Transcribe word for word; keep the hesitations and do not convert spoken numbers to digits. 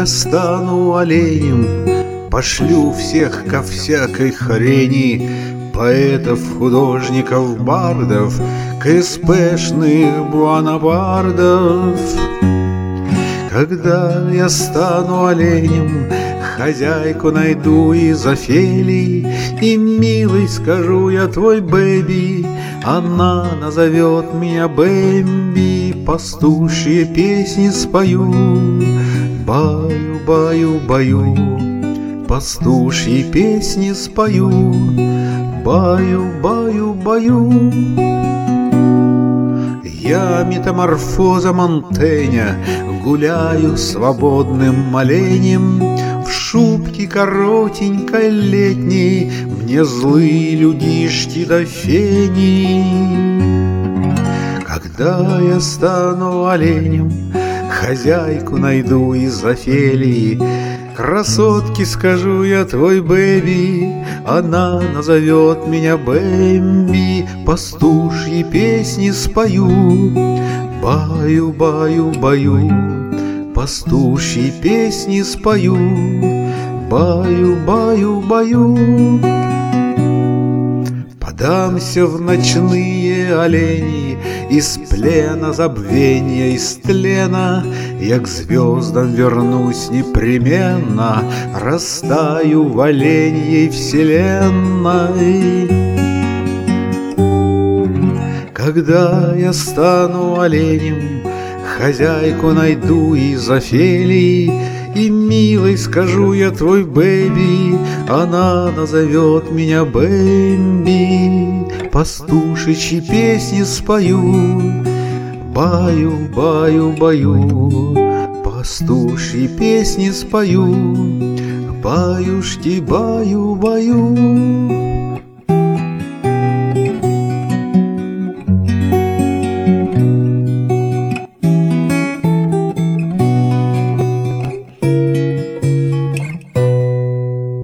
я стану оленем, пошлю всех ко всякой хрени, поэтов, художников, бардов, КСПшных буанабардов. Когда я стану оленем, хозяйку найду из Офелии, и милый скажу я твой бэби, она назовет меня Бэмби, пастушьи песни спою, баю, баю, баю, пастушьи песни спою, баю, баю, баю. Я метаморфоза Монтэня, гуляю свободным оленем в шубке коротенькой летней, мне злые людишки до фени. Когда я стану оленем, хозяйку найду из Офелии, красотке скажу я твой бэби, она назовет меня Бэмби, пастушьи песни спою, баю, баю, баю, пастушьи песни спою, баю, баю, баю. Подамся в ночные олени, из плена забвения, из тлена я к звездам вернусь непременно, растаю в оленьей вселенной. Когда я стану оленем, хозяйку найду из Офелии, и милой скажу я твой бэби, она назовет меня Бэмби, пастушечьи песни спою, баю, баю, баю, пастушьи песни спою, баюшки, баю, баю.